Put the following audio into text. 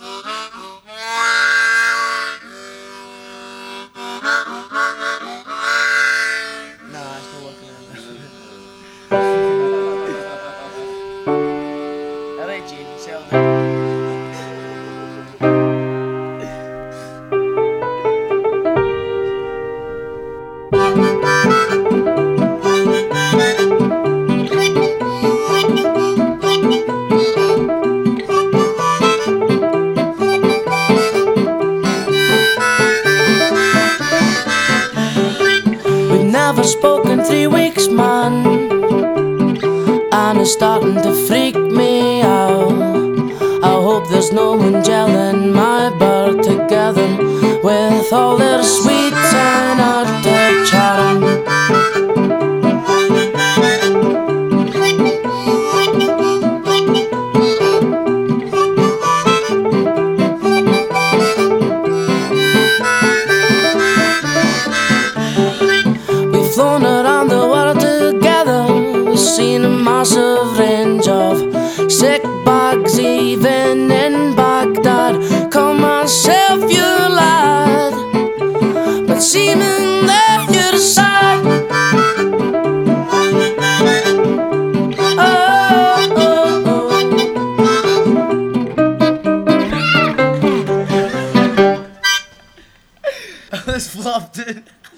Nah, it's not working on that. Alright, Jane, settle down. We've never spoken 3 weeks, man, and it's starting to freak me out. I hope there's no one gelling my bird together with all their sweet and utter charm. We've flown around the world together, we've seen a massive range of sick bags, even in Baghdad. Call myself your lad, but seeming that you're sad. Oh, oh, oh. This flopped it.